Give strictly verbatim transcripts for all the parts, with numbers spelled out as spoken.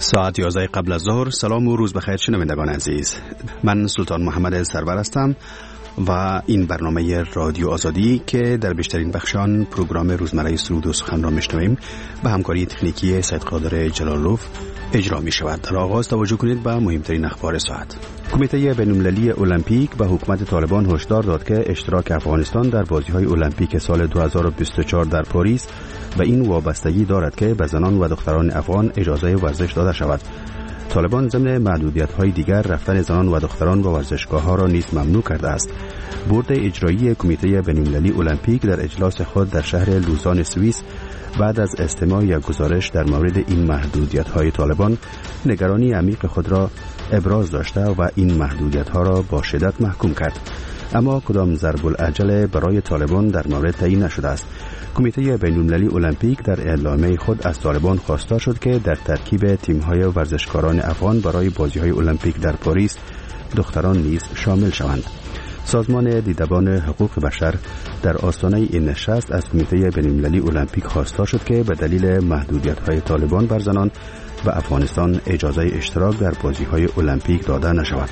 ساعت یازده قبل از ظهر. سلام و روز بخیر شنوندگان عزیز، من سلطان محمد سرور هستم و این برنامه رادیو آزادی که در بیشترین بخشان پروگرام روزمره سرود و سخن را میشنویم به همکاری تکنیکی سید قادر جلالوف اجرا می شود. در آغاز توجه کنید به مهمترین اخبار ساعت. کمیته بین‌المللی المپیک به حکومت طالبان هشدار داد که اشتراک افغانستان در بازی‌های المپیک سال دو هزار و بیست و چهار در پاریس به این وابستگی دارد که به زنان و دختران افغان اجازه ورزش داده شود. طالبان ضمن محدودیت‌های دیگر رفتن زنان و دختران به ورزشگاه‌ها را نیز ممنوع کرده است. بورد اجرایی کمیته بین‌المللی المپیک در اجلاس خود در شهر لوزان سوئیس بعد از استماع یک گزارش در مورد این محدودیت‌های طالبان نگرانی عمیق خود را ابراز داشته و این محدودیت‌ها را با شدت محکوم کرد. اما کدام ضرب العجل برای طالبان در مورد تعیین نشده است. کمیته بین‌المللی المپیک در اعلامیه خود از طالبان خواستار شد که در ترکیب تیم‌های ورزشکاران افغان برای بازی‌های المپیک در پاریس دختران نیز شامل شوند. سازمان دیدبان حقوق بشر در آستانه این نشست از کمیته بین‌المللی المپیک خواستار شد که به دلیل محدودیت‌های طالبان بر زنان به افغانستان اجازه اشتراک در بازی‌های المپیک داده نشود.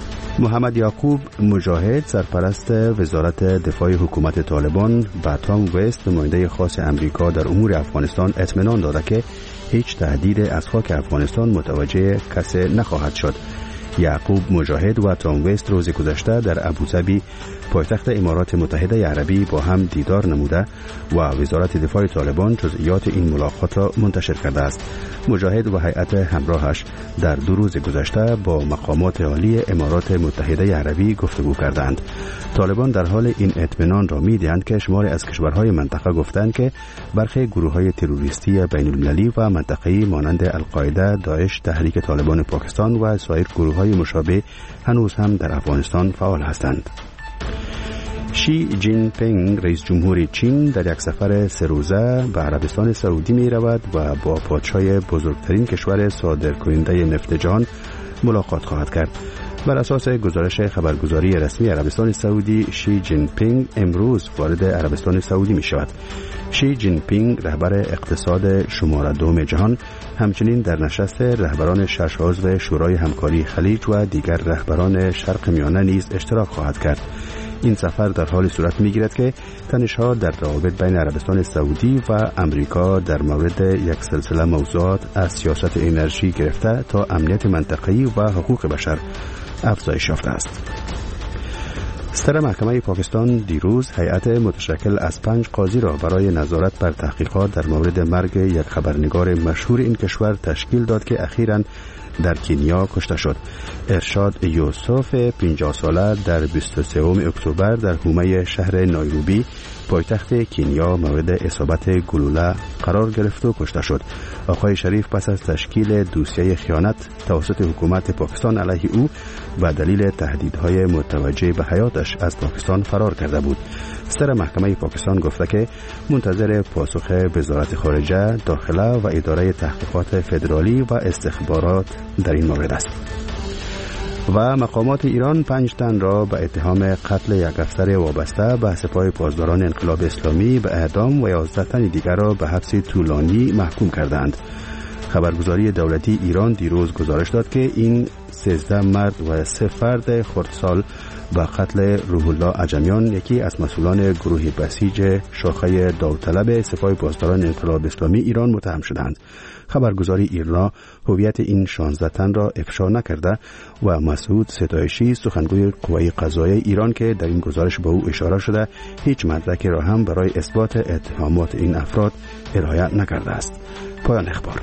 محمد یعقوب مجاهد سرپرست وزارت دفاع حکومت طالبان به تام وست نماینده خاص امریکا در امور افغانستان اطمینان داده که هیچ تهدید از خاک افغانستان متوجه کسی نخواهد شد. یعقوب مجاهد و تام وست روز گذشته در ابوظبی پایتخت امارات متحده عربی با هم دیدار نموده و وزارت دفاع طالبان جزئیات این ملاقات را منتشر کرده است. مجاهد و هیئت همراهش در دو روز گذشته با مقامات عالی امارات متحده عربی گفتگو کردند. طالبان در حال این اطمینان را می‌دهند که شماری از کشورهای منطقه گفتند که برخی گروه‌های تروریستی بین‌المللی و منطقه‌ای مانند القاعده، داعش، تحریک طالبان پاکستان و سایر گروه‌های مشابه هنوز هم در افغانستان فعال هستند. شی جین پینگ رئیس جمهور چین در یک سفر سه روزه به عربستان سعودی می رود و با پادشاه بزرگترین کشور صادرکننده نفت جهان ملاقات خواهد کرد. بر اساس گزارش خبرگزاری رسمی عربستان سعودی، شی جین پینگ امروز وارد عربستان سعودی می شود. شی جین پینگ رهبر اقتصاد شماره دوم جهان همچنین در نشست رهبران شش عضو شورای همکاری خلیج و دیگر رهبران شرق میانه نیز اشتراک خواهد کرد. این سفر در حال صورت می‌گیرد که تنش‌ها در روابط بین عربستان سعودی و امریکا در مورد یک سلسله موضوعات از سیاست انرژی گرفته تا امنیت منطقه‌ای و حقوق بشر افزایش یافته است. ستر محکمه پاکستان دیروز هیئت متشکل از پنج قاضی را برای نظارت بر تحقیقات در مورد مرگ یک خبرنگار مشهور این کشور تشکیل داد که اخیراً در کنیا کشته شد. ارشاد یوسف پنجاه ساله در بیست و سوم اکتبر در حومه شهر نایروبی پایتخت کنیا مورد اصابت گلوله قرار گرفت و کشته شد. آقای شریف پس از تشکیل دوسیه خیانت توسط حکومت پاکستان علیه او به دلیل تهدیدهای متوجه به حیاتش از پاکستان فرار کرده بود. ستر محکمه پاکستان گفته که منتظر پاسخ وزارت خارجه، داخله و اداره تحقیقات فدرالی و استخبارات در این مورد است. و مقامات ایران پنج تن را به اتهام قتل یک افسر وابسته به سپاه پاسداران انقلاب اسلامی به اعدام و یازده تن دیگر را به حبس طولانی محکوم کردند. خبرگزاری دولتی ایران دیروز گزارش داد که این سیزده مرد و سه فرد خردسال با قتل روح الله عجمیان، یکی از مسئولان گروه بسیج شاخه داوطلب سپاه پاسداران انقلاب اسلامی ایران متهم شدند. خبرگزاری ایرنا هویت این شانزده تن را افشا نکرده و مسعود ستایشی سخنگوی قوای قضاییه ایران که در این گزارش به او اشاره شده هیچ مدرکی را هم برای اثبات اتهامات این افراد ارائه نکرده است. پایان اخبار.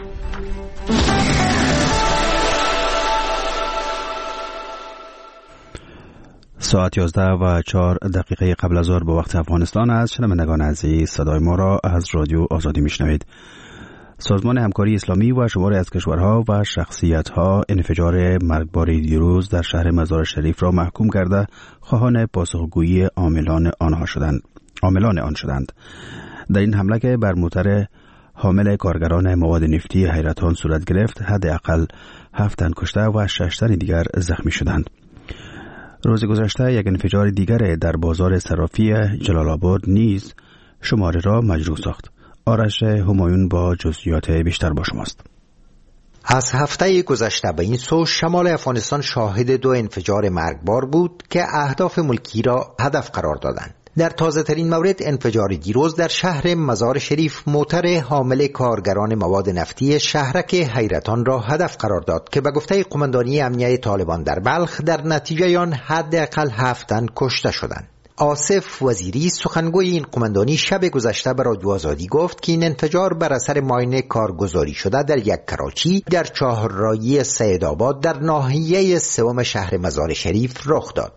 ساعت یازده و چهار دقیقه قبل از ظهر به وقت افغانستان است. شنوندگان عزیز، صدای ما را از رادیو آزادی میشنوید. سازمان همکاری اسلامی و شماری از کشورها و شخصیت‌ها انفجار مرگباری دیروز در شهر مزار شریف را محکوم کرده خواهان پاسخگویی عاملان آنها شدند. عاملان آن شدند. در این حمله که بر موتر حامل کارگران مواد نفتی حیرتان صورت گرفت، حداقل هفت تن کشته و شش تن دیگر زخمی شدند. روز گذشته یک انفجار دیگر در بازار صرافی جلال آباد نیز شماره را مجروح ساخت. آرش همایون با جزئیات بیشتر با شماست. از هفته گذشته به این سو شمال افغانستان شاهد دو انفجار مرگبار بود که اهداف ملکی را هدف قرار دادند. در تازه ترین مورد انفجار دیروز در شهر مزار شریف موتر حامل کارگران مواد نفتی شهرک حیرتان را هدف قرار داد که به گفته قماندانی امنیه طالبان در بلخ در نتیجه آن حداقل هفت تن کشته شدند. آصف وزیری سخنگوی این قماندانی شب گذشته به رادیو آزادی گفت که این انفجار بر اثر ماین کارگزاری شده در یک کراچی در چهارراهی سیدآباد در ناحیه سوم شهر مزار شریف رخ داد.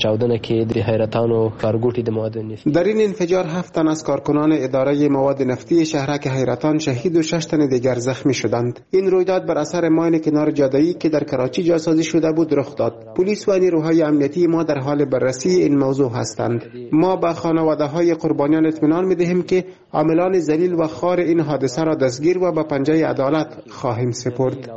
در این انفجار هفت تن از کارکنان اداره مواد نفتی شهرک حیرتان شهید و شش تن دیگر زخمی شدند. این رویداد بر اثر ماین کنار جاده‌ای که در کراچی جاسازی شده بود رخ داد. پلیس و نیروهای امنیتی ما در حال بررسی این موضوع هستند. ما به خانواده‌های قربانیان اطمینان می‌دهیم که عاملان ذلیل و خوار این حادثه را دستگیر و به پنجه عدالت خواهیم سپرد.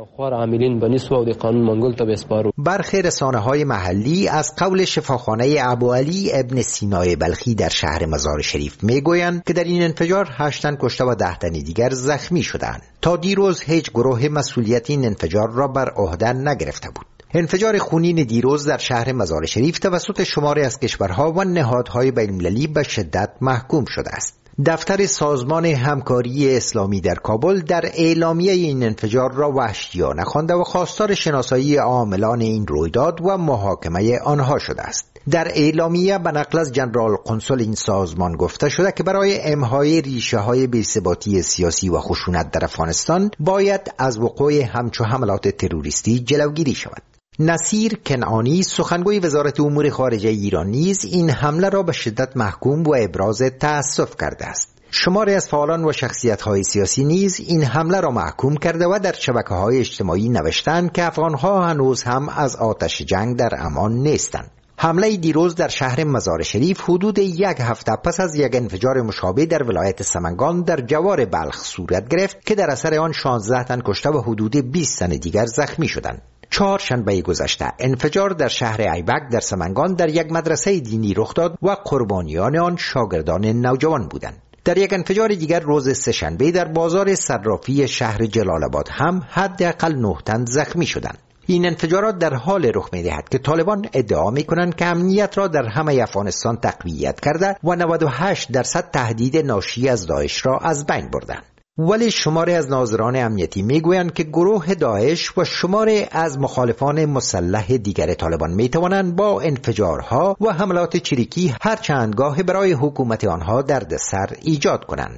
برخی رسانه‌های محلی از قول شفاخانه ابو علی ابن سینای بلخی در شهر مزار شریف میگویند که در این انفجار هشت تن کشته و ده تن دیگر زخمی شدند. تا دیروز هیچ گروه مسئولیت این انفجار را بر عهده نگرفته بود. انفجار خونین دیروز در شهر مزار شریف توسط شماری از کشورها و نهادهای بین‌المللی به شدت محکوم شده است. دفتر سازمان همکاری اسلامی در کابل در اعلامیه این انفجار را وحشیانه خوانده و خواستار شناسایی عاملان این رویداد و محاکمه آنها شده است. در اعلامیه به نقل از جنرال قنصل این سازمان گفته شده که برای امحای ریشه های بی‌ثباتی سیاسی و خشونت در افغانستان باید از وقوع همچو حملات تروریستی جلوگیری شود. نصیر کنعانی سخنگوی وزارت امور خارجه ایران نیز این حمله را به شدت محکوم و ابراز تأسف کرده است. شماری از فعالان و شخصیت‌های سیاسی نیز این حمله را محکوم کرده و در شبکه‌های اجتماعی نوشتند که افغان‌ها هنوز هم از آتش جنگ در امان نیستند. حمله دیروز در شهر مزار شریف حدود یک هفته پس از یک انفجار مشابه در ولایت سمنگان در جوار بلخ صورت گرفت که در اثر آن شانزده تن کشته و حدود بیست تن دیگر زخمی شدند. چهارشنبه گذشته انفجار در شهر ایبک در سمنگان در یک مدرسه دینی رخ داد و قربانیان آن شاگردان نوجوان بودند. در یک انفجار دیگر روز سه‌شنبه در بازار صرافی شهر جلال آباد هم حداقل نه تن زخمی شدند. این انفجارات در حال رخ می‌دهد که طالبان ادعا می‌کنند که امنیت را در همه افغانستان تقویت کرده و نود و هشت درصد تهدید ناشی از داعش را از بین بردند. ولی شماری از ناظران امنیتی میگویند که گروه داعش و شماری از مخالفان مسلح دیگر طالبان میتوانند با انفجارها و حملات چریکی هر چند گاه برای حکومت آنها دردسر ایجاد کنند.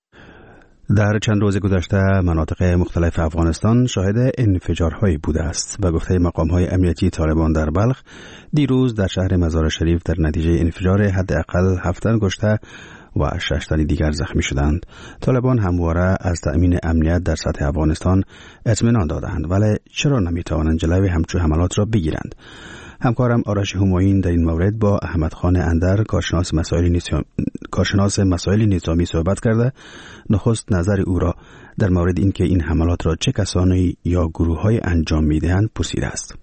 در چند روز گذشته مناطق مختلف افغانستان شاهد انفجارهایی بوده است. به گفته مقام‌های امنیتی طالبان در بلخ دیروز در شهر مزار شریف در نتیجه انفجار حداقل هفت تن کشته و شش تن دیگر زخمی شدند. طالبان همواره از تأمین امنیت در سطح افغانستان اطمینان دادند، ولی چرا نمیتوانند جلوی همچون حملات را بگیرند؟ همکارم آرش همایون در این مورد با احمد خان اندر کارشناس مسائل نظامی کارشناس مسائل نظامی صحبت کرده. نخست نظر او را در مورد اینکه این حملات را چه کسانی یا گروه‌های انجام می‌دهند پرسیده است.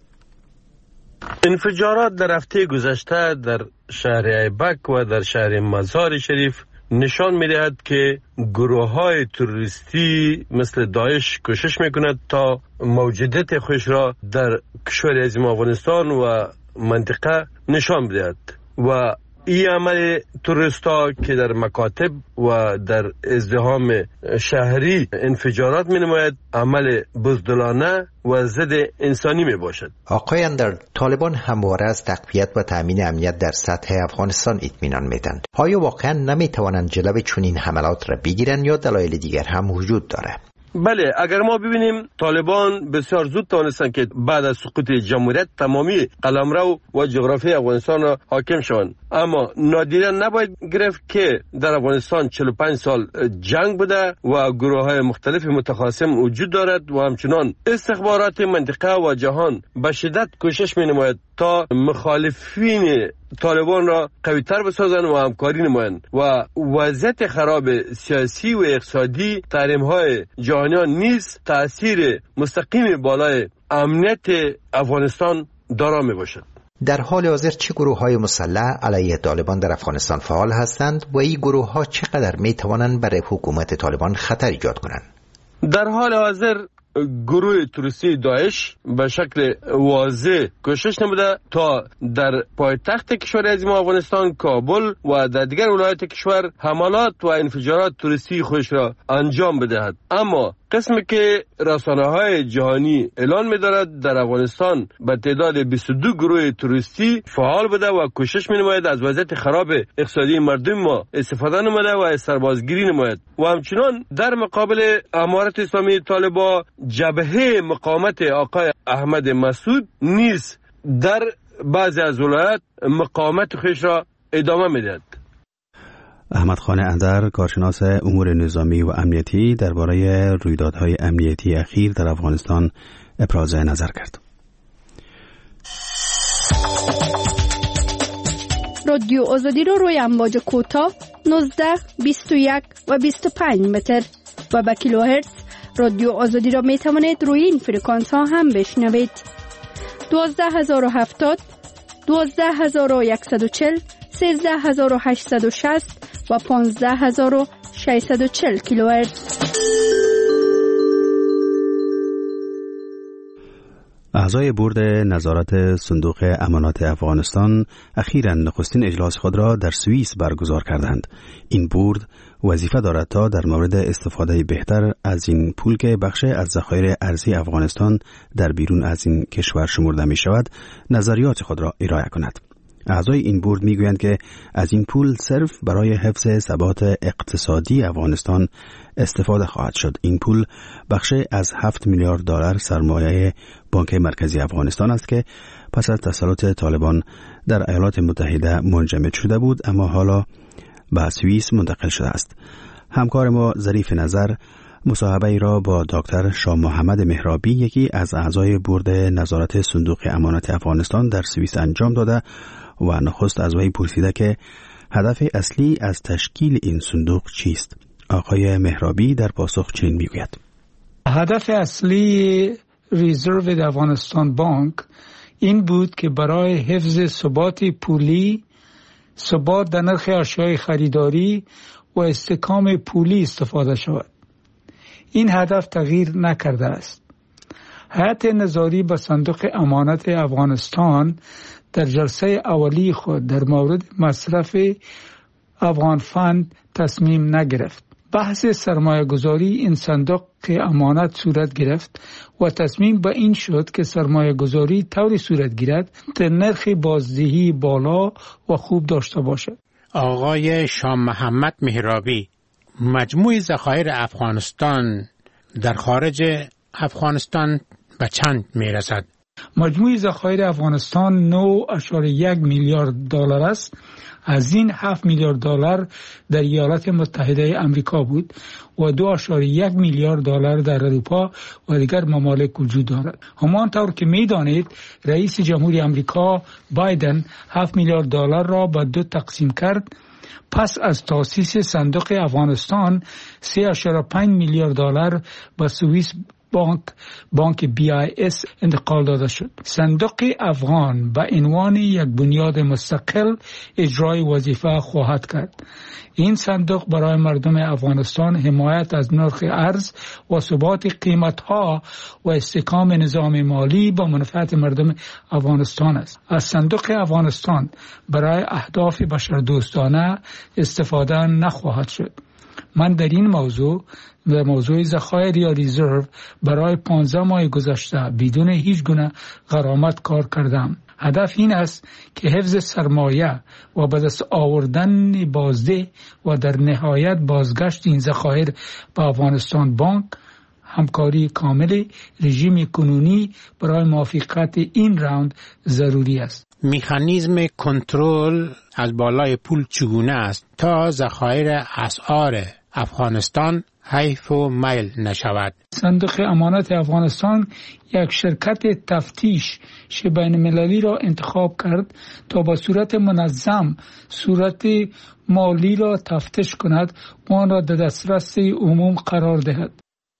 انفجارات در هفته گذشته در شهر ایبک و در شهر مزار شریف نشان می‌دهد که گروه‌های تروریستی مثل داعش کوشش می‌کند تا موجودیت خودش را در کشور عظیم افغانستان و منطقه نشان بدهد و این عمل تروریستا که در مکاتب و در ازدحام شهری انفجارات می نماید عمل بزدلانه و ضد انسانی می باشد. آقای اندر، طالبان همواره از تقویت و تامین امنیت در سطح افغانستان اطمینان میدند. آیا واقعا نمی توانند جلوی چنین حملات را بگیرند یا دلایل دیگر هم وجود دارد؟ بله، اگر ما ببینیم طالبان بسیار زود توانستند که بعد از سقوط جمهوریت تمامی قلمرو و جغرافی افغانستان را حاکم شوند، اما نادیده نباید گرفت که در افغانستان چهل و پنج سال جنگ بوده و گروه‌های مختلف متخاصم وجود دارد و همچنان استخبارات منطقه و جهان به شدت کوشش می‌نماید تا مخالفین طالبان را قوی‌تر بسازند و همکاری نمایند و وضعیت خراب سیاسی و اقتصادی تحریم‌های جهانیان نیز تأثیر مستقیم بالای امنیت افغانستان دارا میباشد. در حال حاضر چه گروه‌های مسلح علیه طالبان در افغانستان فعال هستند و این گروه‌ها چقدر می‌توانند برای حکومت طالبان خطر ایجاد کنند؟ در حال حاضر گروه توریستی داعش به شکل واضح کوشش نموده تا در پایتخت کشور عظیم افغانستان کابل و در دیگر ولایات کشور حملات و انفجارات توریستی خودش را انجام بدهد. اما قسمی که رسانه‌های جهانی اعلان می‌دارد در افغانستان به تعداد بیست و دو گروه توریستی فعال بوده و کوشش می‌نماید از وضعیت خراب اقتصادی مردم ما استفاده نموده و سربازگیری نماید و همچنان در مقابل امارت اسلامی طالبان جبهه مقاومت آقای احمد مسعود نیز در بعضی از ولایات مقاومت خودش را ادامه می‌دهد. احمد خان اندر، کارشناس امور نظامی و امنیتی، درباره رویدادهای امنیتی اخیر در افغانستان ابراز نظر کرد. رادیو آزادی رو روی امواج کوتاه نوزده، بیست و یک و بیست و پنج متر و با کیلوهرتز رادیو آزادی را می توانید روی این فرکانس ها هم بشنوید. دوازده هزار و هفتاد، دوازده هزار و صد و چهل، سیزده هزار و هشتصد و شصت و پانزده هزار و ششصد و چهل کیلوهرتز. اعضای بورد نظارت صندوق امانات افغانستان اخیراً نخستین اجلاس خود را در سوئیس برگزار کردند. این بورد وظیفه دارد تا در مورد استفاده بهتر از این پول که بخش از ذخایر ارزی افغانستان در بیرون از این کشور شمرده می شود نظریات خود را ارائه کند. اعضای این بورد میگویند که از این پول صرف برای حفظ ثبات اقتصادی افغانستان استفاده خواهد شد. این پول بخش از هفت میلیارد دلار سرمایه بانک مرکزی افغانستان است که پس از تسلط طالبان در ایالات متحده منجمد شده بود اما حالا به سوئیس منتقل شده است. همکار ما ظریف نظر مصاحبه ای را با دکتر شاه محمد مهرابی، یکی از اعضای بورد نظارت صندوق امانات افغانستان در سوئیس انجام داده و نخست از وی پرسیده که هدف اصلی از تشکیل این صندوق چیست. آقای مهرابی در پاسخ چنین میگوید: هدف اصلی ریزرو افغانستان بانک این بود که برای حفظ ثبات پولی، ثبات در نرخ اشیاء خریداری و استحکام پولی استفاده شود. این هدف تغییر نکرده است. هیئت نظاری به صندوق امانات افغانستان در جلسه اولی خود در مورد مصرف افغان فند تصمیم نگرفت. بحث سرمایه گذاری این صندوق امانات صورت گرفت و تصمیم به این شد که سرمایه گذاری طوری صورت گیرد که نرخ بازدهی بالا و خوب داشته باشد. آقای شاه محمد مهرابی، مجموع ذخایر افغانستان در خارج افغانستان به چند می رسد؟ مجموع ذخایر افغانستان نه و یک میلیارد دلار است. از این هفت میلیارد دلار در ایالات متحده آمریکا بود و دو و یک میلیارد دلار در اروپا و دیگر ممالک وجود دارد. همانطور که می دانید رئیس جمهوری آمریکا بایدن هفت میلیارد دلار را به دو تقسیم کرد. پس از تأسیس صندوق افغانستان سه و پنج میلیارد دلار به سوئیس بانک بانک بی آی اس انتقال داده شد. صندوق افغان به عنوان یک بنیاد مستقل اجرای وظیفه خواهد کرد. این صندوق برای مردم افغانستان حمایت از نرخ ارز و ثبات قیمت‌ها و استحکام نظام مالی با منفعت مردم افغانستان است. از صندوق افغانستان برای اهداف بشردوستانه استفاده نخواهد شد. من در این موضوع در موضوع ذخایر یا ریزرو برای پانزده ماه گذشته بدون هیچ گونه غرامت کار کردم. هدف این است که حفظ سرمایه و به دست آوردن بازده و در نهایت بازگشت این ذخایر به افغانستان بانک همکاری کامل رژیم کنونی برای موافقت این راند ضروری است. مکانیزم کنترل از بالای پول چگونه است تا ذخایر اسعار افغانستان حیف و میل نشود؟ صندوق امانات افغانستان یک شرکت تفتیش بین المللی را انتخاب کرد تا با صورت منظم صورت مالی را تفتیش کند و آن را در دسترس عموم قرار دهد.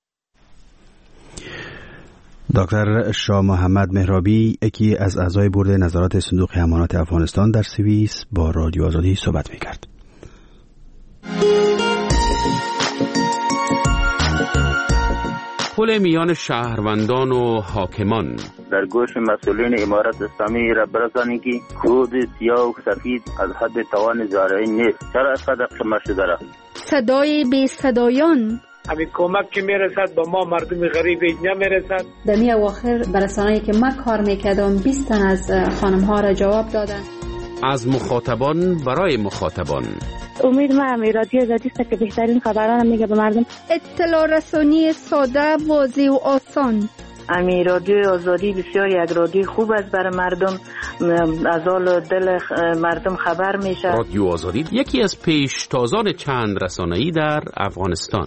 دکتر شاه محمد مهرابی، یکی از اعضای بورد نظارت صندوق امانات افغانستان در سوئیس، با رادیو آزادی صحبت می‌کرد. تکافل میان شهروندان و حاکمان. در گوش مسئولین امارت اسلامی را برسانید که کود سیاه و سفید از حد توان زارعین نیست. چرا از قدر قمه شده را؟ صدای بی صدایان. همین کمک که میرسد با ما مردم غریب اینجا میرسد. در می اواخر برسانه‌ای که من کار میکردم بیست تن از خانم ها را جواب دادن. از مخاطبان برای مخاطبان. امید من رادیو آزادی است که بهترین خبران میگه به مردم. اطلاع رسانی ساده، واضح و آسان. امی رادیو آزادی بسیار یک رادیو خوب است برای مردم، از حال دل مردم خبر میشه. رادیو آزادی یکی از پیشتازان چند رسانه‌ای در افغانستان.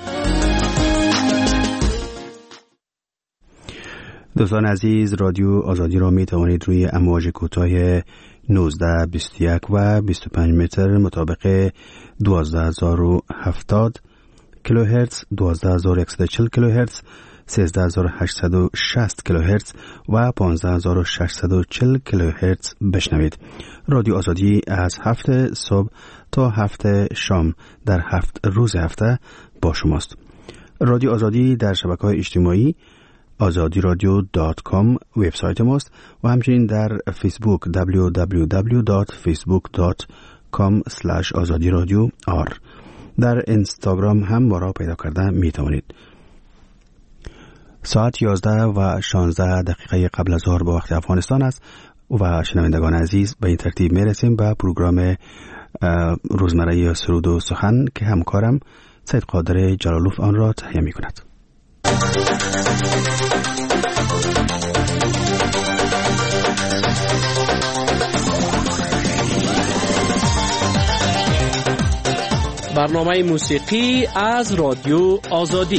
دوستان عزیز، رادیو آزادی را می توانید روی امواج کوتاه نوزده، بیست و یک و بیست و پنج متر مطابق دوازده هزار و هفتاد کیلوهرتز، دوازده هزار و صد و چهل کیلوهرتز، سیزده هزار و هشتصد و شصت کیلوهرتز و پانزده هزار و ششصد و چهل کیلوهرتز بشنوید. رادیو آزادی از هفت صبح تا هفت شام در هفت روز هفته با شماست. رادیو آزادی در شبکه‌های اجتماعی آزادی رادیو دات کام وبسایت ماست و همچنین در فیسبوک دبلیو دبلیو دبلیو دات فیسبوک دات کام اسلش آزادی رادیو آر. در اینستاگرام هم ما را پیدا کرده می توانید. ساعت یازده و شانزده دقیقه قبل از ظهر با وقت افغانستان است و شنوندگان عزیز به این ترتیب می رسیم به پروگرام روزمره سرود و سخن که همکارم سید قادر جلالوف آن را تهیه می کند. برنامه موسیقی از رادیو آزادی.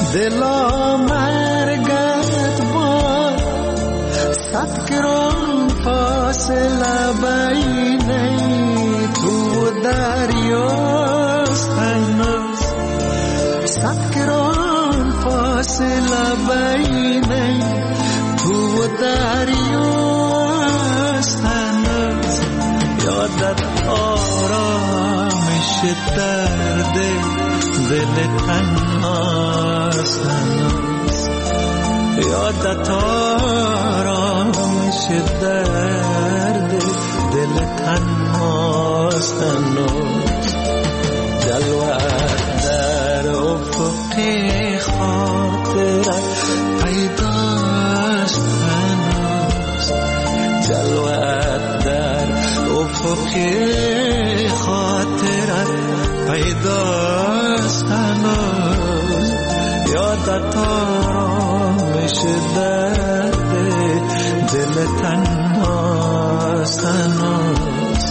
دلا مرگت با صد گران فاصله بین تو و دریاست هنوز صد گران فاصله بین تو و دریاست هنوز یادت آرامش درد دل تنهاست هنوز یادت آرامش درد دل تنهاست هنوز جلوت در افق خاطرت پیداست هنوز جلوت در افق خاطرت پیداست هنوز یادت آرامش درد دل تنهاست هنوز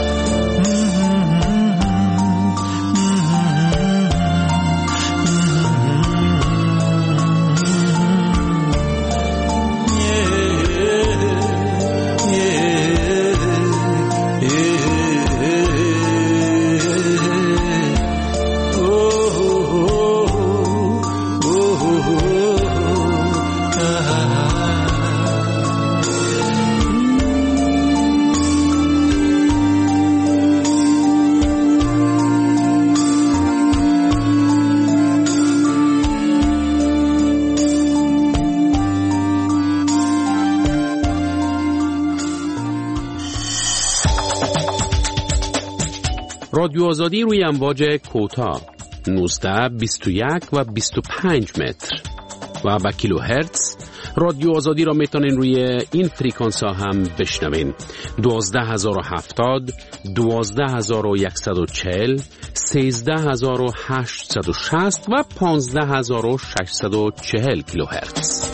رادیو آزادی روی امواج کوتاه نوزده بیست و یک و بیست و پنج متر و با کیلو هرتز. رادیو آزادی را میتونین روی این فریکانس ها هم بشنوین: دوازده هزار و هفتاد، دوازده هزار و صد و چهل، سیزده هزار و هشتصد و شصت و پانزده هزار و ششصد و چهل کیلو هرتز.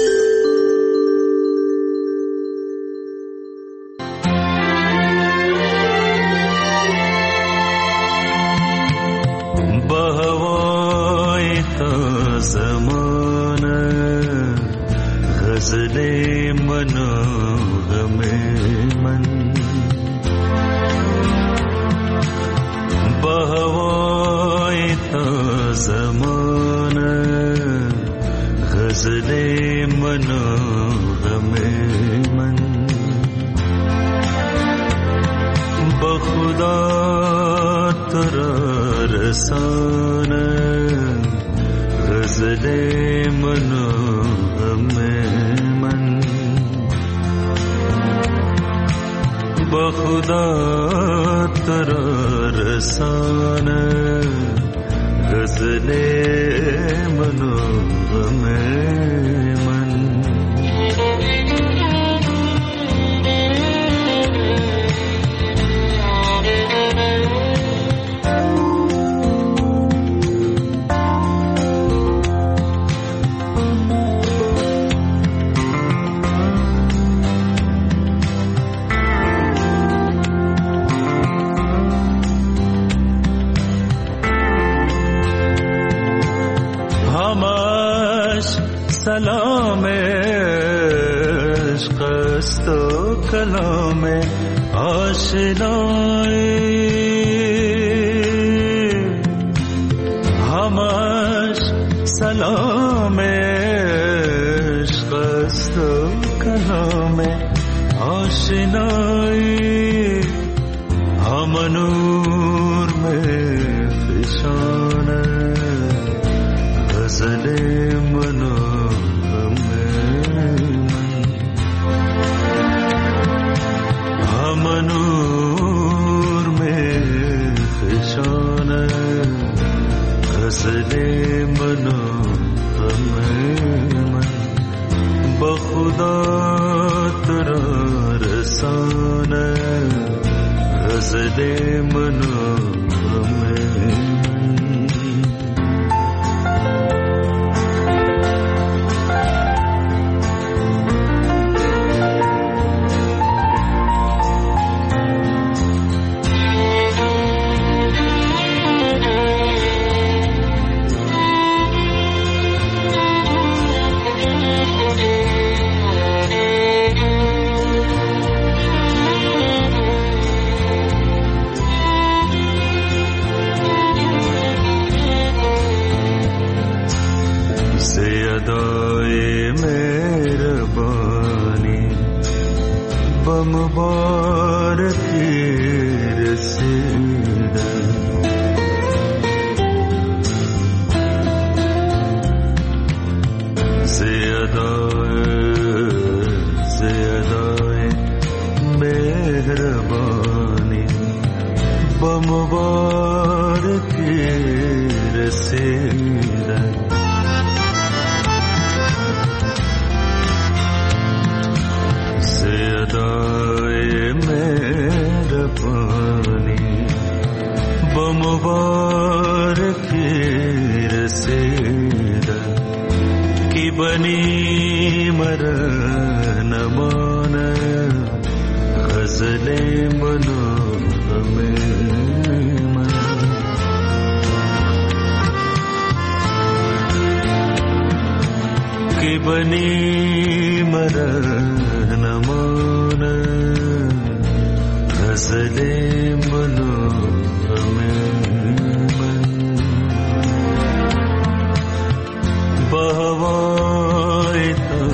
سلام عشق است و کلام آشنایی همش سلام عشق است و کلام آشنایی هم نور میں فشانه غزل منو نور میں فشانه غزل منو من بخدا ترا رسانه غزل منو مبارکی رسیدن زیادای مهربانی با مبارکی رسیدن کی بنی مرا نمانه غزل منو من کی بنی مرا نمانه غزل منو با هوای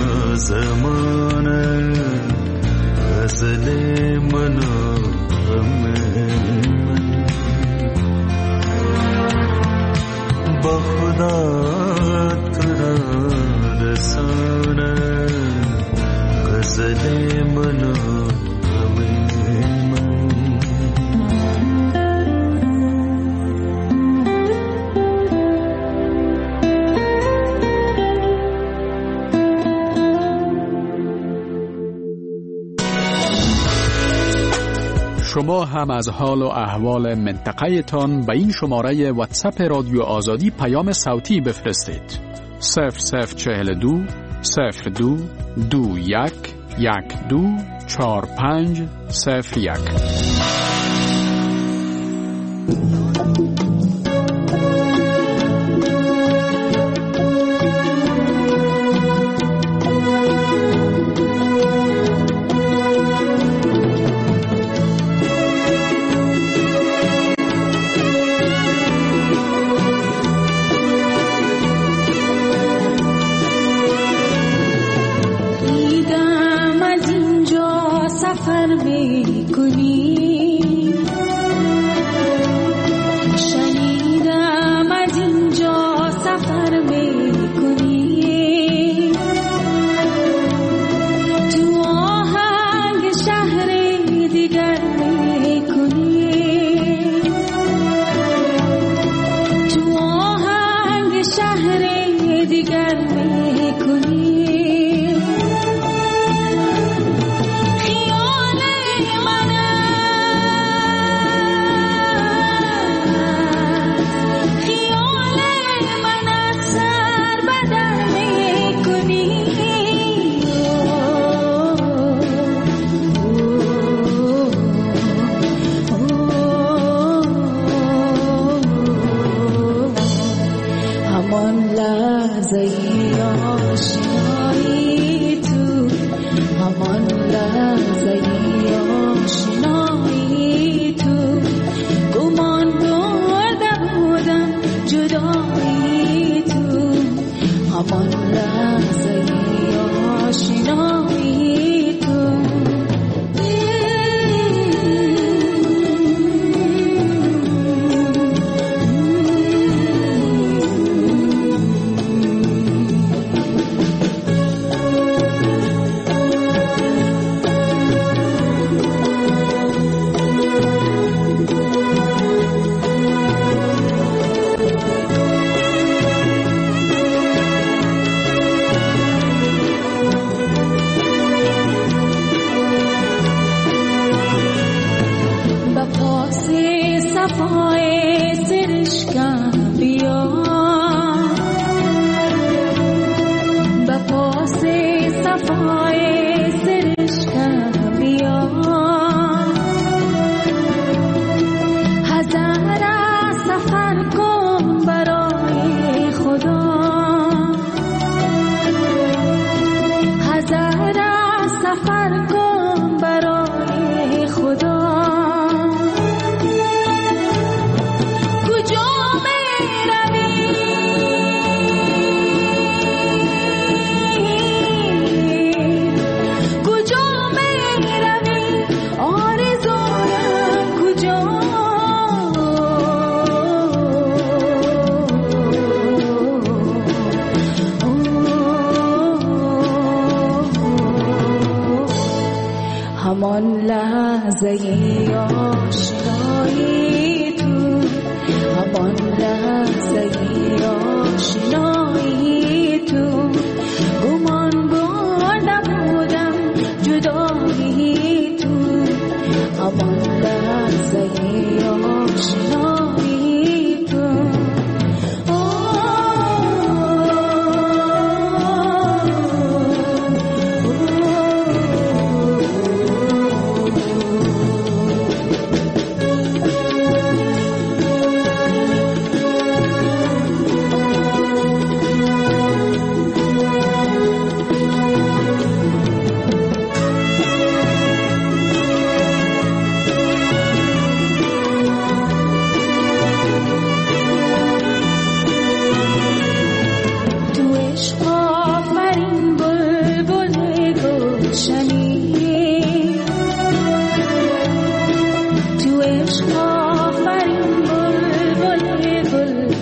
زمان غزل منو با خدا تو را رسانه غزل منو شما هم از حال و احوال منطقه تان به این شماره واتساپ رادیو آزادی پیام صوتی بفرستید. صفر صفر چهل دو صفر دو دو یک یک دو چار پنج صفر یک.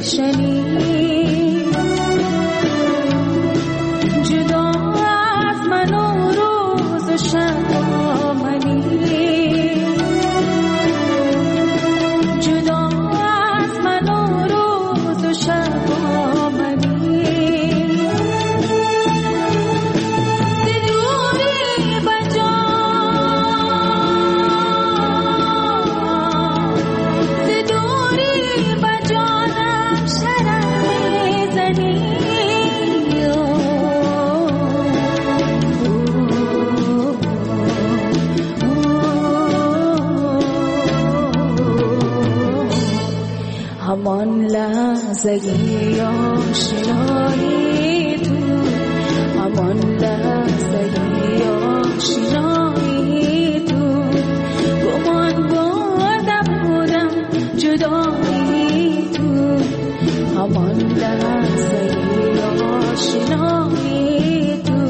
شنید جدا از من و روز و شب با منی جدا از من و روز و شب با منی دیدوری بجا دیدوری بجانم شرم میزنی همان لحظه آشنایی تو همان لحظه آشنایی تو گمان بردم بودم جدایی تو همان لحظه آشنایی تو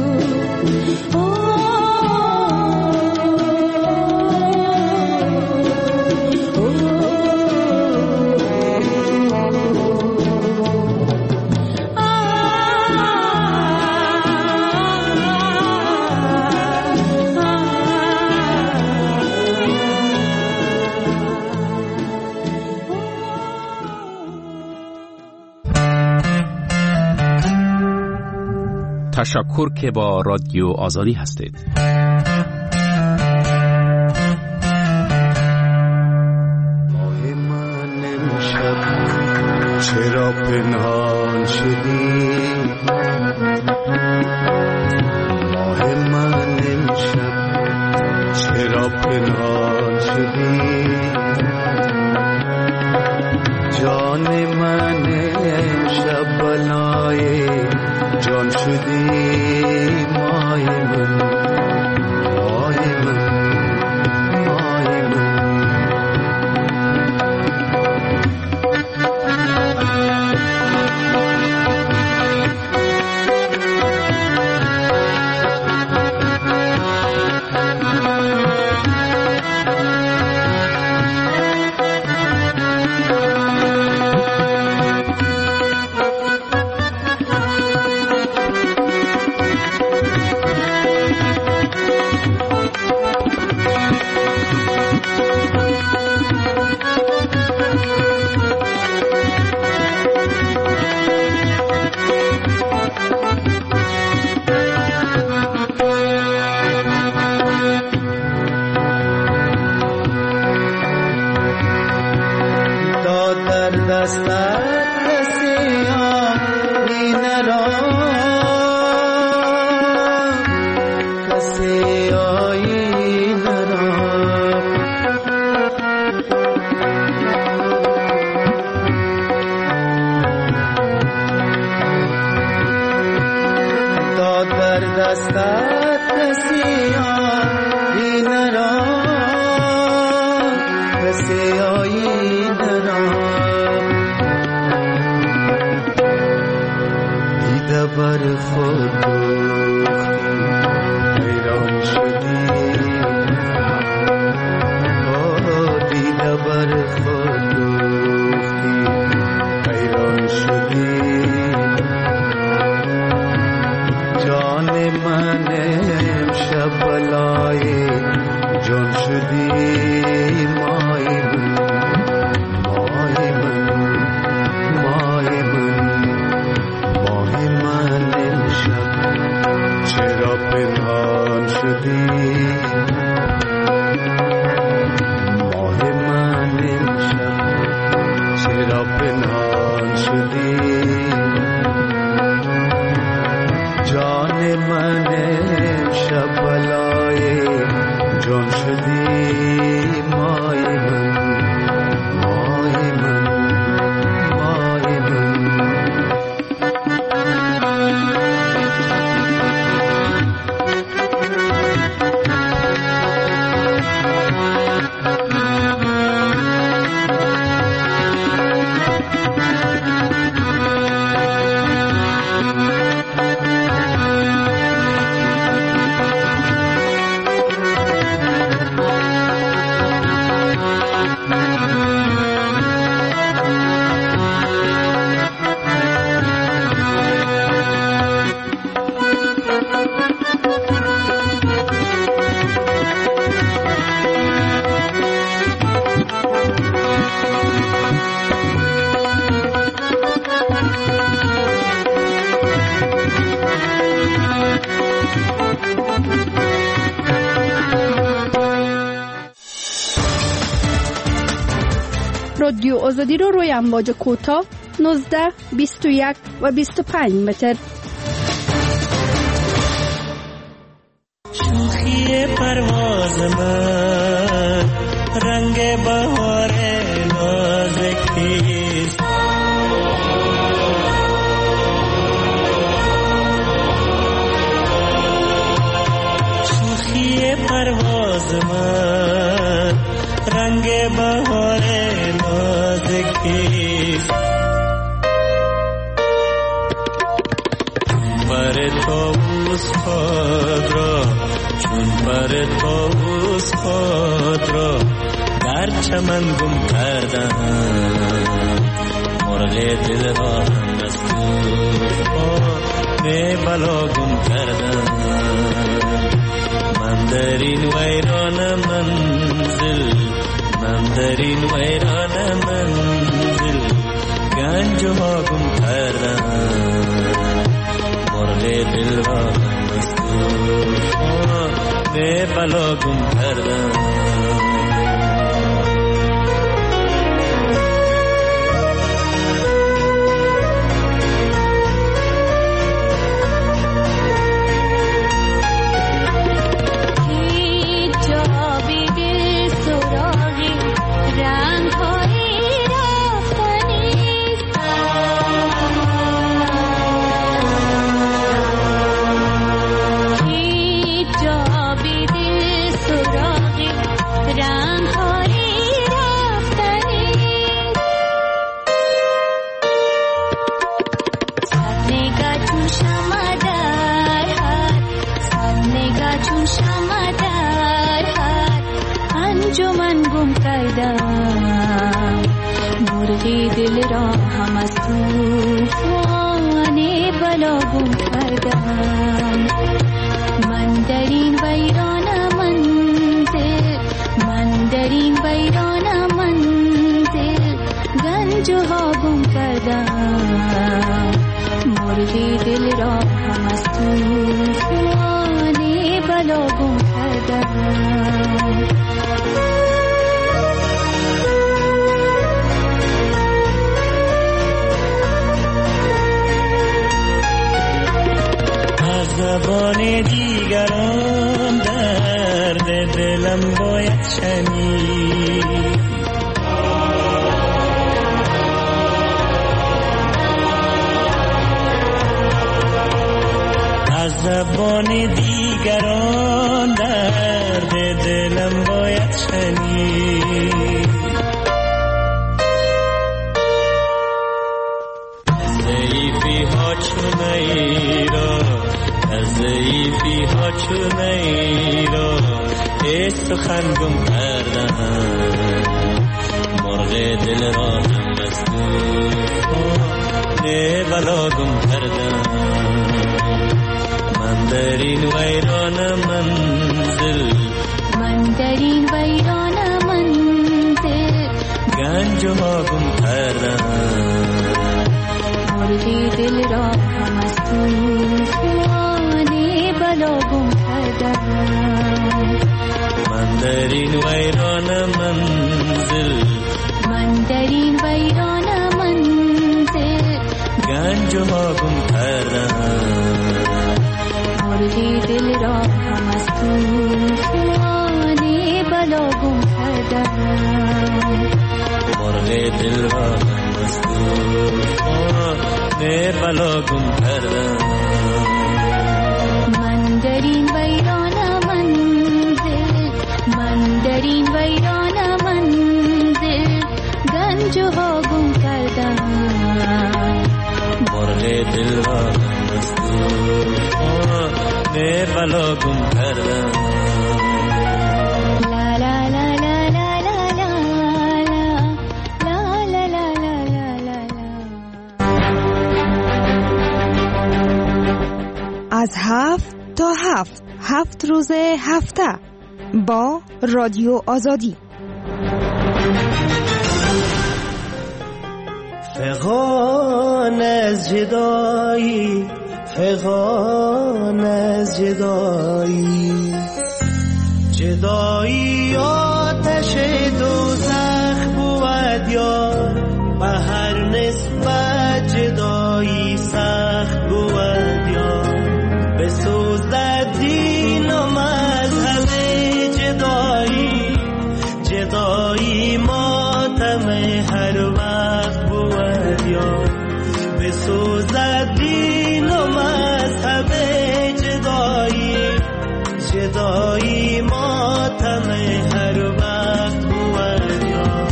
تشکر که با رادیو آزادی هستید. ماه من امشب چرا پنهان شدی ماه من امشب چرا پنهان شدی جان من امشب بلای جان شدی مای من مای من مای من جان شدی مای من رادیو آزادی رو روی امواج کوتاه نوزده، بیست و یک و بیست و پنج متر. شوخی پرواز من رنگ بهار نازکیست، شوخی پرواز من رنگ بهار نازکیست، پر طاووس خود را چون پر طاووس خود را در چمن گم کردم، مرغ دل را هم از طوفان بلا گم کردم، من در این ویران منزل من در این ویران منزل گنج ها گم کردم، مرغ دل را هم از طوفان بلا گم کردم. دل را هم از طوفان بلا گم کردم، من در این ویران منزل من در این ویران منزل گنج ها گم کردم، مرغ دل را هم از طوفان بلا گم کردم. زبان دیگران درد دلم باید شنید، از زبان دیگران درد دلم باید شنید، ضعیفی ها چونه را ضعیفی ها چونه را ای سخن گم کردم، مرغ دل را هم از طوفان بلا گم کردم، من در این ویران منزل من در این ویران منزل گنج ها گم کردم، مرغ دل را هم از طوفان بلا گم کردم، من در این ویران منزل من در این ویران منزل گنج ها گم کردم، مرغ دل را هم از طوفان بلا گم کردم، مرغ دل را هم از طوفان بلا گم کردم، من در این ویران منزل من در این ویران منزل گنج ها گم کردم، مرغ دل را هم از طوفان بلا گم کردم. لا لا لا لا لا لا لا لا لا لا لا از هفت تا هفت هفت روز هفته با رادیو آزادی. فغان از جدایی فغان از جدایی جدایی آتش دوزخ بود یا نسبت جدایی سخت بود یا بسوزد دین و مذهب جدایی جدایی ماتم هر وقت بود یا بسوزد دین و مذهب جدایی جدایی ماتم هر وقت بود یا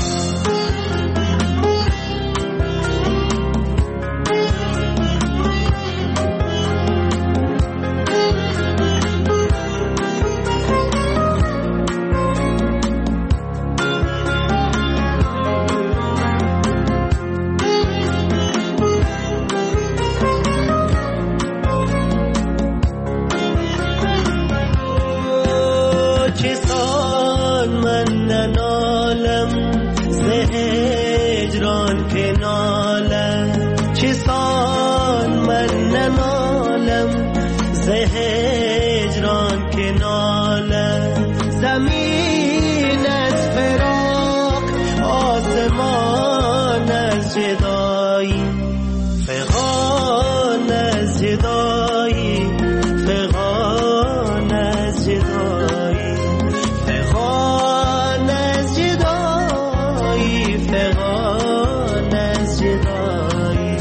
زمین از فراق آسمان از جدایی فغان از جدایی فغان از جدایی فغان از جدایی فغان از جدایی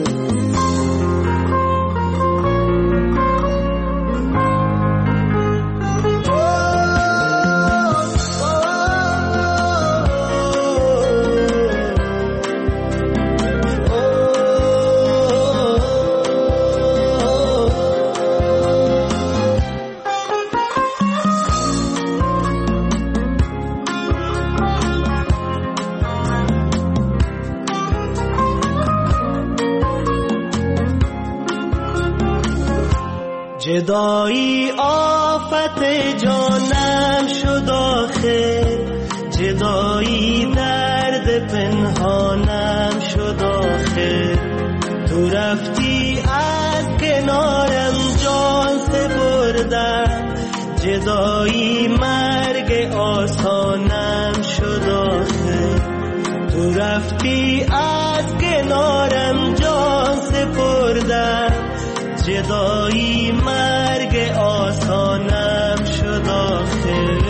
جدایی آفت جانم شد آخر جدایی درد پنهانم شد آخر تو رفتی از کنارم جان سپردم جدایی مرگ آسانم شد آخر تو رفتی از کنارم جان سپردم جدایی مرگ آسانم شد آخر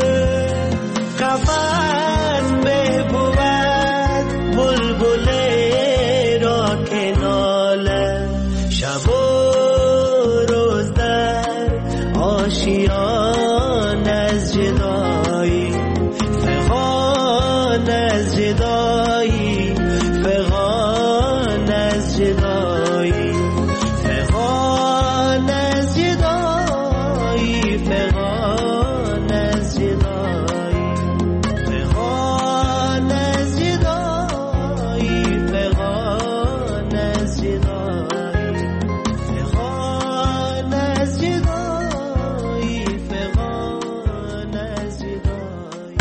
قفس به بود بلبله را که ناله شب و روز در آشیان از جدایی فغان از جدایی فغان از جدایی فغان از جدایی فغان از جدایی فغان از جدایی فغان از جدایی فغان از جدایی فغان از جدایی.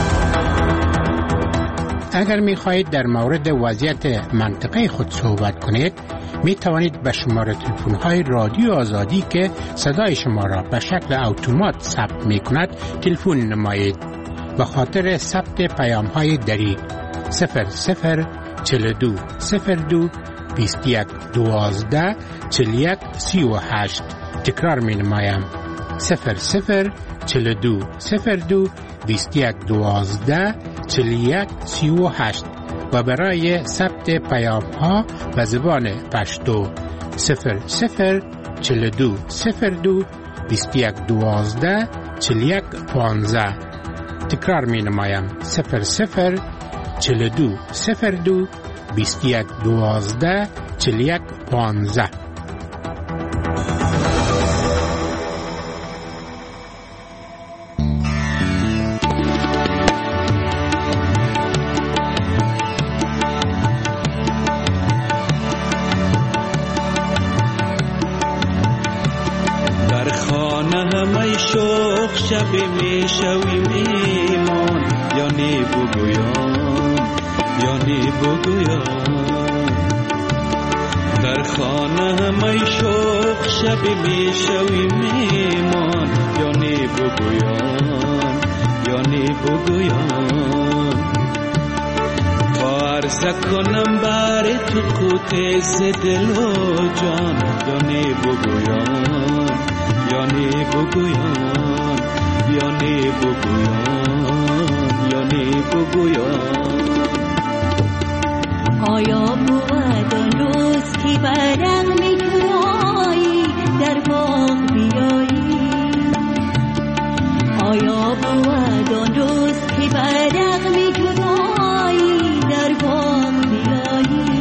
اگر می خواهید در مورد وضعیت منطقه خود صحبت کنید می توانید به شماره تلفن های رادیو آزادی که صدای شما را به شکل اتومات ثبت می کند تلفن نمایید. به خاطر ثبت پیام های دری صفر صفر چهل و دو صفر دو بیست و یک دوازده چهل و یک سی و هشت تکرار می نمایم صفر صفر چهل و دو صفر دو بیست و یک دوازده چهل و یک سی و هشت و برای ثبت پیام ها به زبان پشتو صفر صفر چهل و دو صفر دو بیست و یک دوازده چهل و یک پانزده تکرار می نمایم صفر صفر چهل و دو صفر دو بیست و یک دوازده چهل و یک پانزده. شب می شوی میمان یعنی بگویم یعنی بگویم در خانه همه شوق شب می شوی میمان یعنی بگویم یعنی بگویم تا عرضه کنم بر تو قوت ز دل و جان، یعنی بگویان یعنی بگویان یعنی بگویان یعنی بگویان. آیا بود آن روز که برق می تویی در باغ بیایی؟ آیا بود آن روز که برق می تویی در باغ بیایی؟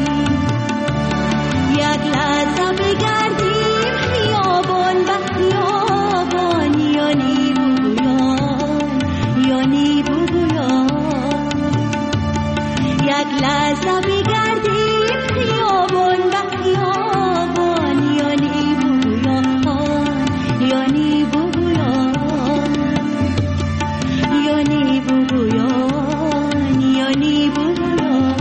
یک لحظه بگردیم خیابان به خیابان، یعنی بگویان یعنی بگویان. یک لحظه بگردیم خیابان به خیابان، یعنی بگویان یعنی بگویان یعنی بگویان یعنی بگویان.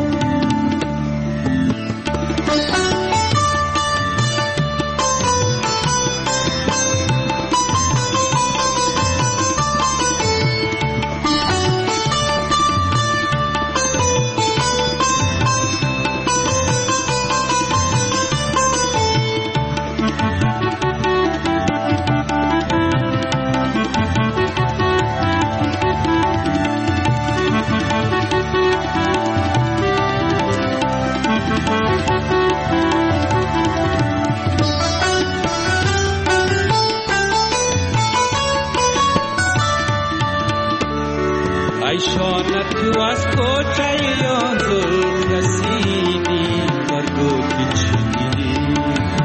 ایشان تو از کوچه‌یان زلف رسیدی برگو پیچیدی.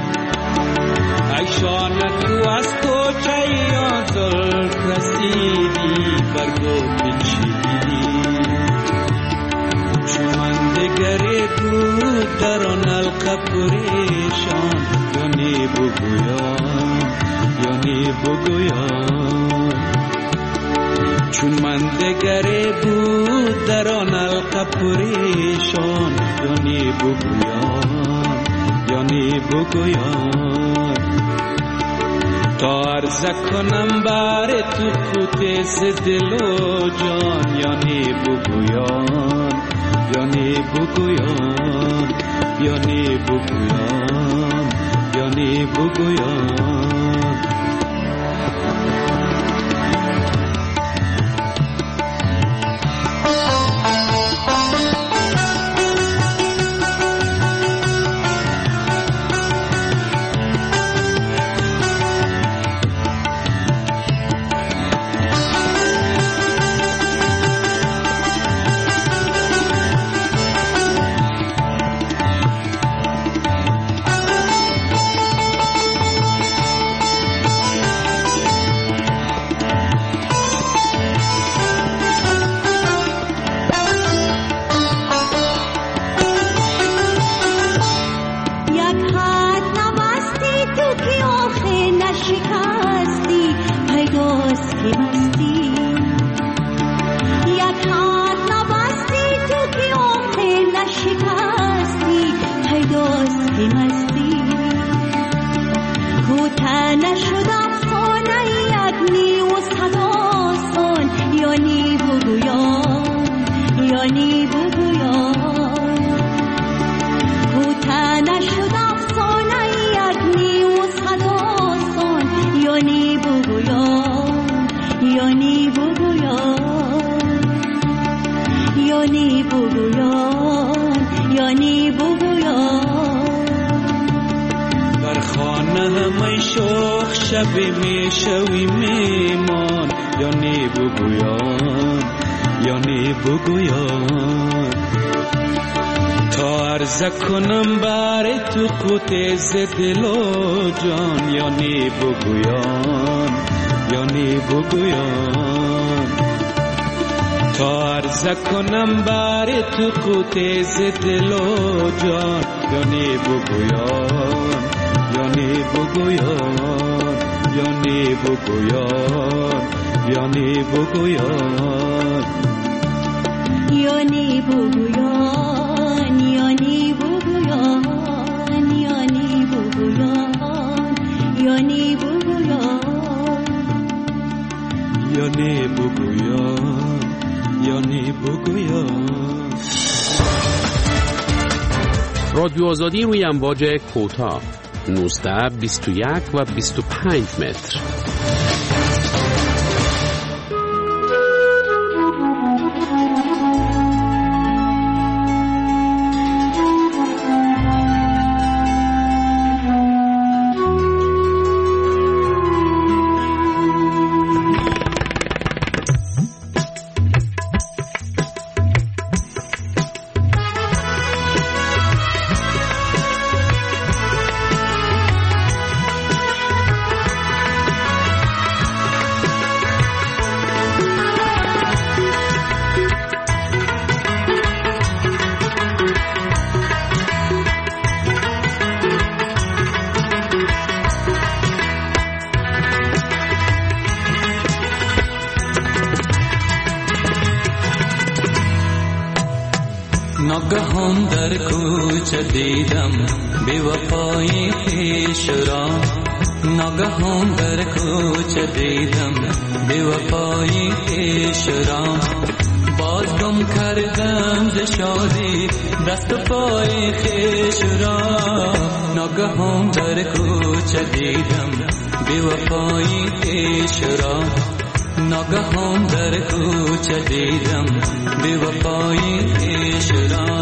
ایشان تو از کوچه‌یان زلف رسیدی برگو پیچیدی. چون من دگری بود در آن حلقه پریشان، یعنی بگویان یعنی بگویان. چون من دگری بود در آن حلقه پریشان، یعنی بگویان یعنی بگویان. تا عرضه کنم بر تو قوت ز دل و جان، یعنی بگویان یعنی بگویان یعنی بگویان یعنی بگویان. شب می شوی میمان، یعنی بگویان یعنی بگویان. تا عرضه کنم بر تو قوت ز دل و جان، یعنی بگویان یعنی بگویان. تا عرضه کنم بر تو قوت ز دل و جان، یعنی بگویان یعنی بگویان یعنی بگویان یعنی بگویان یعنی بگویان یعنی بگویان یعنی بگویان یعنی بگویان یعنی بگویان یعنی بگویان. رادیو آزادی روی امواج کوتاه نوزده بیست و یک و بیست و پنج متر. ناگهان در کوچه دیدم بی وفایی خویش را، ناگهان در کوچه دیدم بی وفایی خویش را، باز گم کردم ز شادی دست و پای خویش را، ناگهان در کوچه دیدم بی وفایی خویش را، ناگهان در کوچه دیدم بی وفایی خویش را.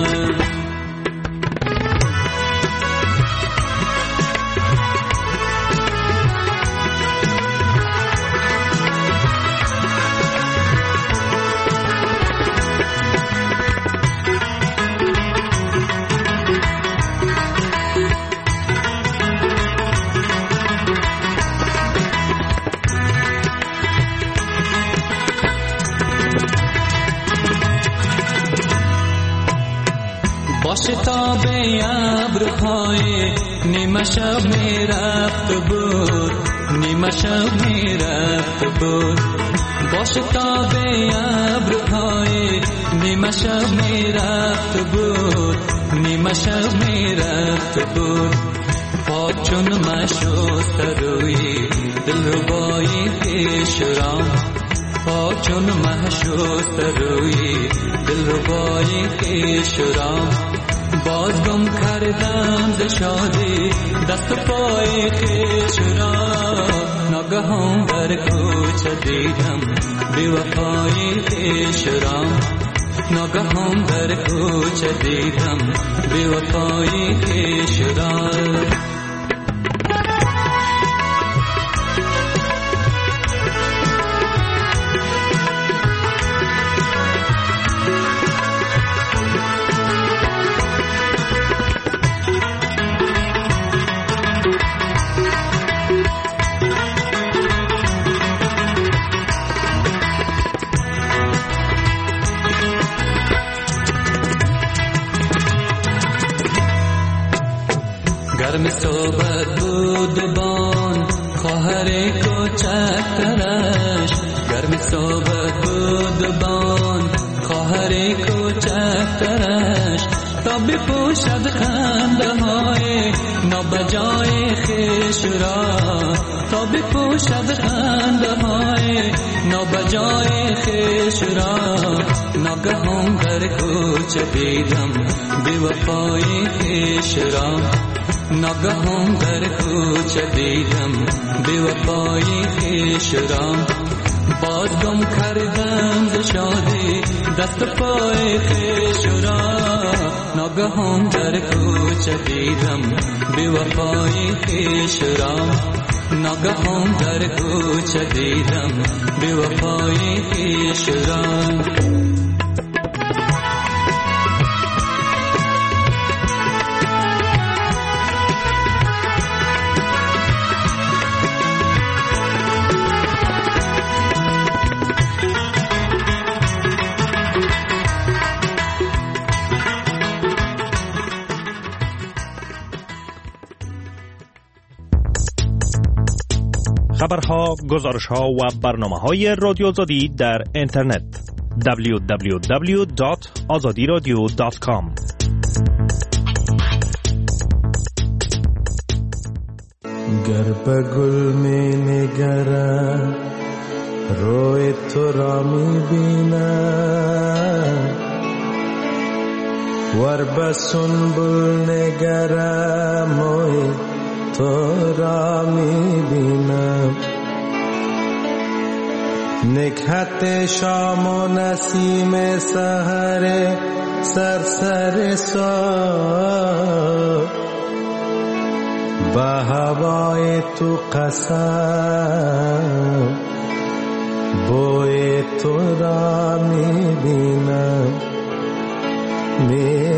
شتاب ابرهای نیمه شب می رفت بود، نیمه شب می رفت بود، با شتاب ابرهای نیمه شب می رفت بود، نیمه شب می رفت بود، پاک چون مشوست روی دلربای خویش را، پاک چون مشوست روی دلربای خویش را، باز گم کردم ز شادی دست پای خویش را، ناگهان در کوچه دیدم بی وفایی خویش را، ناگهان در کوچه دیدم بی وفایی خویش را. گرم صحبت بود بان خواهر کوچکترش، گرم صحبت بود بان خواهر کوچکترش، تا بپوشد خنده های نابجای خویش را، تا بپوشد خنده های نابجای خویش را، ناگهان در کوچه دیدم بی وفایی خویش را، ناگهان در کوچه دیدم بی وفایی خویش را، باز گم کردم ز شادی دست پای خویش را، ناگهان در کوچه دیدم بی وفایی خویش را، ناگهان در کوچه دیدم بی وفایی خویش را. خبرها، گزارش‌ها و برنامه‌های رادیو آزادی در اینترنت دبلیو دبلیو دبلیو دات آزادی رادیو دات کام. گر به گل می نگرد روی تو را می بیند، ور بسنبل نگرم و تو را می بینم نکهت شام و نسیم سحر سرسر سا با هوای تو قسم بوی تو را می بینم می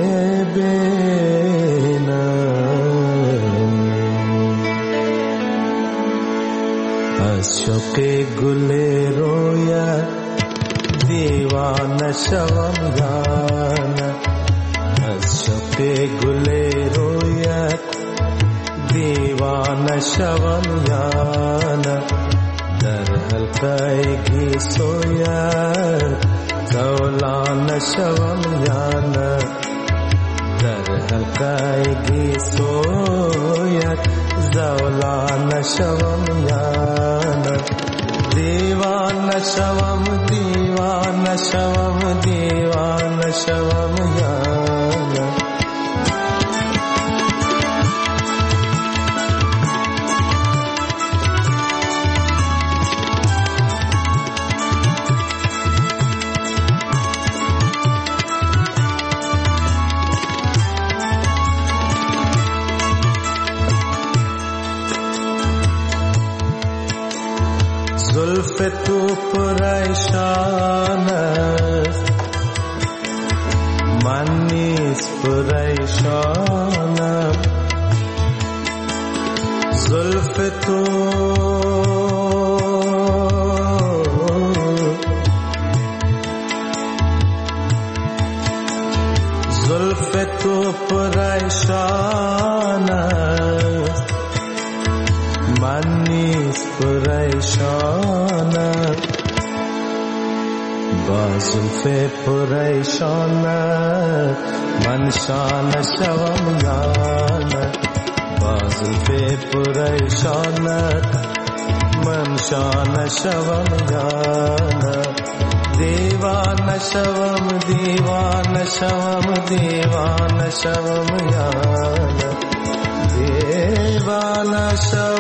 بینم از شوق گل رویا دیوانه شوم جانا از شوق گل رویا دیوانه شوم جانا در حلقه گی سویت زولانه شوم جانا در حلقه گی سویت زولانه شوم جانا دیوانه شوم دیوانه شوم دیوانه شوم جانا زلف تو پریشان است من نیز پریشانم زلف تو زلف تو پریشان است من نیز پریشانم با زلف پریشانم من شان شوم جانا با زلف پریشانم من شان شوم جانا دیوانه شوم دیوانه شوم دیوانه شوم جانا دیوانه شوم